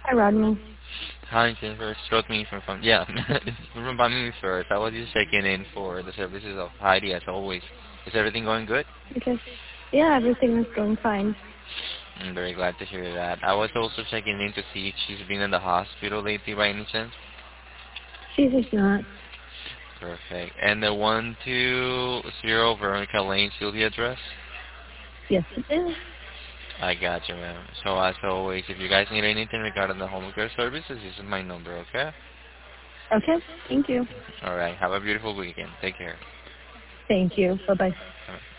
Hi, Rodney. Hi, Jennifer. It's Rodney from yeah, it's from Bami first. I was just checking in for the services of Heidi as always. Is everything going good? Okay. Yeah, everything is going fine. I'm very glad to hear that. I was also checking in to see if she's been in the hospital lately by any chance. She is not. Perfect. And the 120 Veronica Lane still the address? Yes, it is. I got you, ma'am. So as always, if you guys need anything regarding the home care services, this is my number, okay? Okay. Thank you. All right. Have a beautiful weekend. Take care. Thank you. Bye-bye. All right.